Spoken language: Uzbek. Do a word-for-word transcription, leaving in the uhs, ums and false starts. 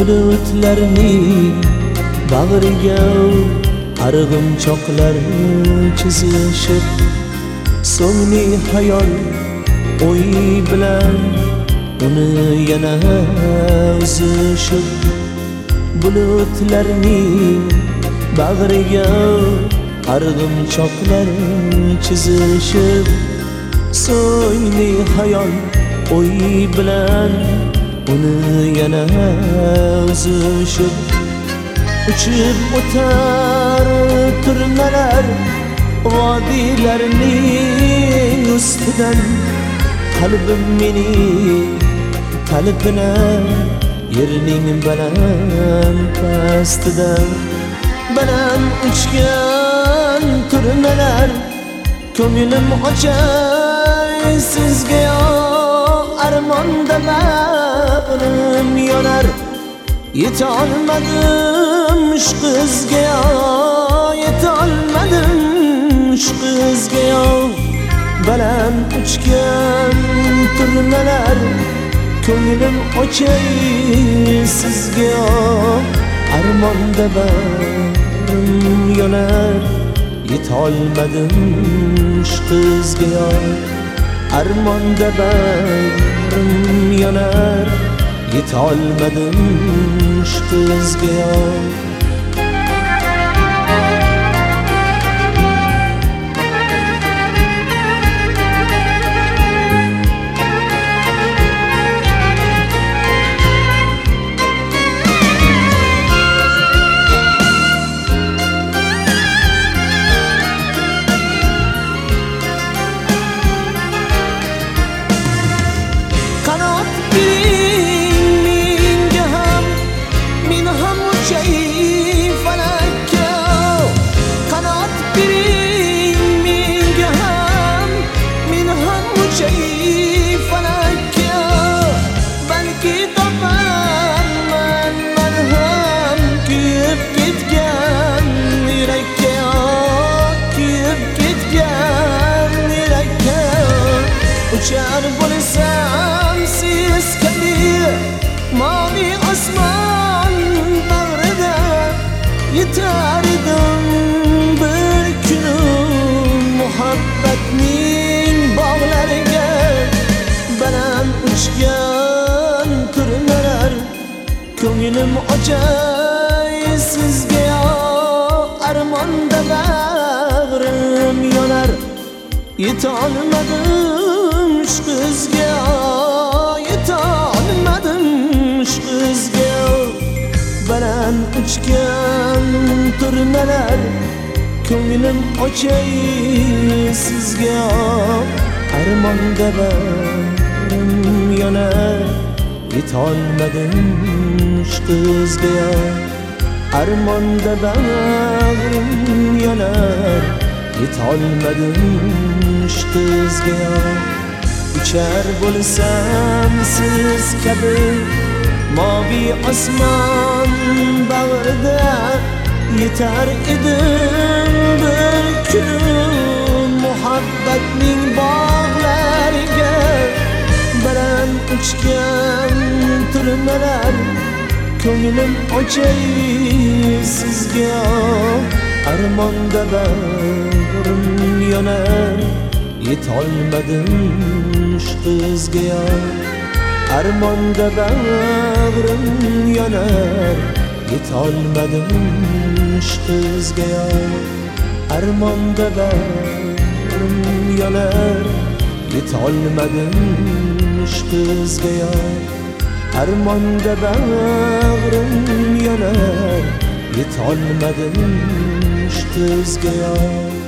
bulutlarning bag'riga arg'imchoqlar chizishib, so'ngni hayol o'y bilan uni yana uzishib, bulutlarning bag'riga arg'imchoqlar chizishib, so'ngni hayol o'y bilan uni yana uzishib, uchib o'tar turnalar vodiylarning ustidan, qalbim mening talpinar yerning baland pastidan. Baland uchgan turnalar ko'nglim ochay sizga, armonda bag'rim yonar. Yetolmadim shu qizga, yetolmadim shu qizga. Baland uchgan turnalar ko'nglim ochay sizga, armonda bag'rim yonar. Yetolmadim shu qizga, armonda bag'rim yonar. Yetolmadim shu qizga. Uçar bo'lsam siz kabi mavi osmon bag'rida, yetar edim bir kun muhabbatning bog'lariga. Baland uchgan turnalar ko'nglim ochay sizga, armonda bag'rim yonar. Yetolmadim shu qizga, yetolmadim shu qizga. Baland uchgan turnalar ko'nglim ochay sizga, armonda bag'rim yonar. Yetolmadim shu qizga, armonda bag'rim yonar. Yetolmadim shu qizga. Uchar bo'lsam siz kabi mavi osmon bag'rida, yetar edim bir kun muhabbatning bog'lariga. Baland uchgan turnalar ko'nglim ochay sizga, armonda bag'rim yonar. Yetolmadim shu qizga, armonda bag'rim yonar. Yetolmadim shu qizga, armonda bag'rim yonar. Yetolmadim shu qizga, armonda bag'rim yonar. Yetolmadim shu qizga.